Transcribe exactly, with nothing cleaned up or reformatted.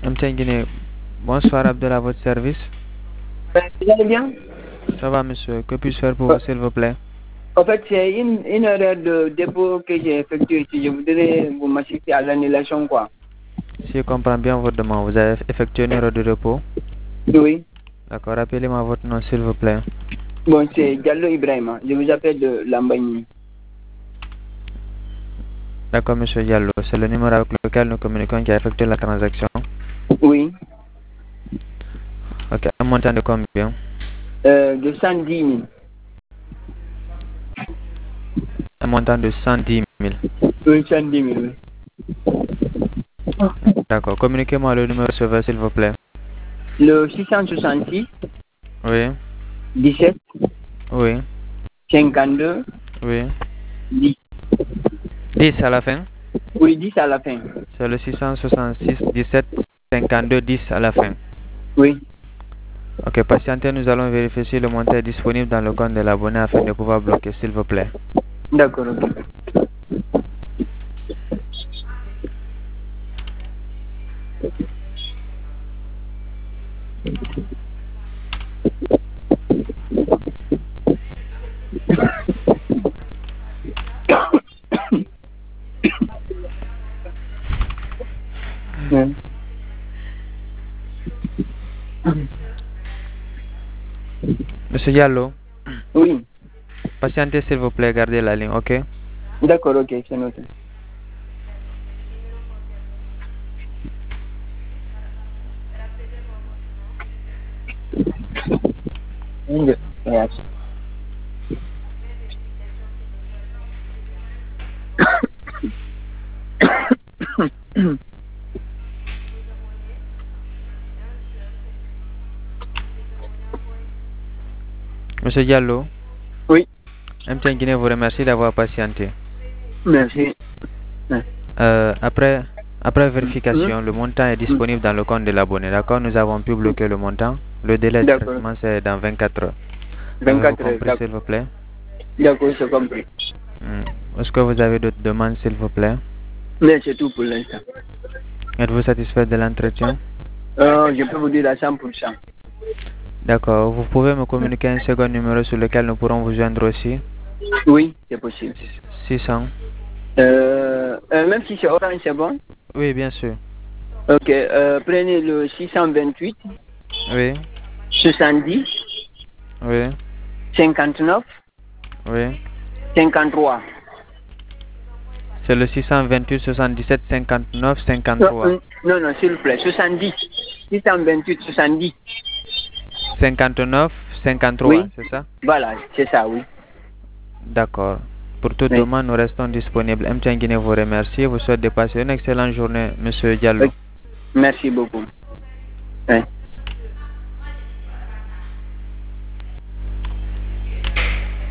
M T N Guinée, bonsoir Abdel, à votre service. Vous allez bien? Ça va, monsieur. Que puis-je faire pour vous, s'il vous plaît? En fait, c'est une, une erreur de dépôt que j'ai effectuée ici. Je voudrais vous m'assister à l'annulation, quoi. Si je comprends bien votre demande, vous avez effectué une erreur de repos. Oui. D'accord, rappelez-moi votre nom, s'il vous plaît. Bon, c'est Diallo Ibrahima. Je vous appelle de Lambagne. D'accord, monsieur Diallo. C'est le numéro avec lequel nous communiquons qui a effectué la transaction. Oui. Ok, un montant de combien? Euh, de cent dix mille. Un montant de cent dix mille. Oui, cent dix mille, oui. D'accord, communiquez-moi le numéro receveur, s'il vous plaît. Le six cent soixante-six. Oui. dix-sept. Oui. cinquante-deux. Oui. dix. dix à la fin? Oui, dix à la fin. C'est le six cent soixante-six, dix-sept, cinquante-deux, dix à la fin. Oui. Ok, patientez, nous allons vérifier si le montant est disponible dans le compte de l'abonné afin de pouvoir bloquer, s'il vous plaît. D'accord, ok. Oui. Monsieur Diallo, Oui. patientez, s'il vous plaît, gardez la ligne, ok? D'accord, ok, c'est noté. Merci. Monsieur Diallo, Oui. M T N Guinée vous remercie d'avoir patienté. Merci. Euh, après, après Mmh. vérification, le montant est disponible dans le compte de l'abonné, d'accord? Nous avons pu bloquer le montant. Le délai de D'accord. traitement, c'est dans vingt-quatre heures. Avez-vous vingt-quatre heures, compris, s'il d'accord. vous plaît? D'accord, c'est compris. Hmm. Est-ce que vous avez d'autres demandes, s'il vous plaît? Mais c'est tout pour l'instant. Êtes-vous satisfait de l'entretien? Euh, je peux vous dire à cent pour cent. D'accord. Vous pouvez me communiquer un second numéro sur lequel nous pourrons vous joindre aussi? Oui, c'est possible. six cents. Euh, euh, même si c'est orange, c'est bon? Oui, bien sûr. Ok, euh, prenez le six cent vingt-huit, Oui, soixante-dix, oui, cinquante-neuf, oui. cinquante-trois. C'est le six cent vingt-huit, soixante-dix-sept, cinquante-neuf, Non, cinquante-trois. euh, non, non, s'il vous plaît, soixante-dix. six cent vingt-huit, soixante-dix. cinquante-neuf, cinquante-trois, Oui, c'est ça? voilà, c'est ça, oui. D'accord. Pour toute Oui. demande, nous restons disponibles. M T N Guinée vous remercie et vous souhaite de passer une excellente journée, Monsieur Diallo. Merci beaucoup. Oui.